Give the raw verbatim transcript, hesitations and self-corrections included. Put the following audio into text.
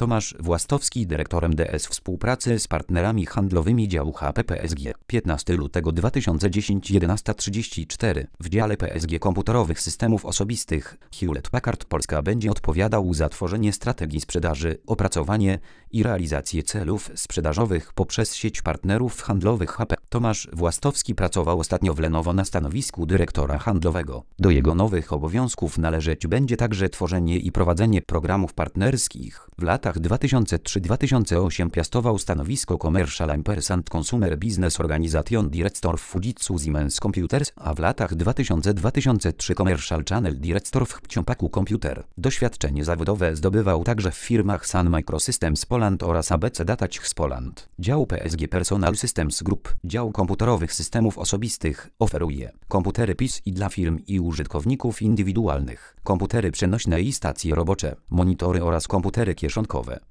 Tomasz Włastowski, dyrektorem D S Współpracy z partnerami handlowymi działu H P P S G. piętnastego lutego dwa tysiące dziesiątego, jedenasta trzydzieści cztery. W dziale P S G Komputerowych Systemów Osobistych Hewlett Packard Polska będzie odpowiadał za tworzenie strategii sprzedaży, opracowanie i realizację celów sprzedażowych poprzez sieć partnerów handlowych H P. Tomasz Włastowski pracował ostatnio w Lenovo na stanowisku dyrektora handlowego. Do jego nowych obowiązków należeć będzie także tworzenie i prowadzenie programów partnerskich. W latach dwa tysiące trzeci do dwa tysiące ósmego piastował stanowisko Commercial Affairs and Consumer Business Organization Director w Fujitsu Siemens Computers, a w latach dwa tysiące drugi do dwa tysiące trzeciego Commercial Channel Director w Pciopaku Computer. Doświadczenie zawodowe zdobywał także w firmach Sun Microsystems Poland oraz A B C Datachs Poland. Dział P S G Personal Systems Group, dział komputerowych systemów osobistych, oferuje komputery P I S i dla firm i użytkowników indywidualnych, komputery przenośne i stacje robocze, monitory oraz komputery kieszonkowe.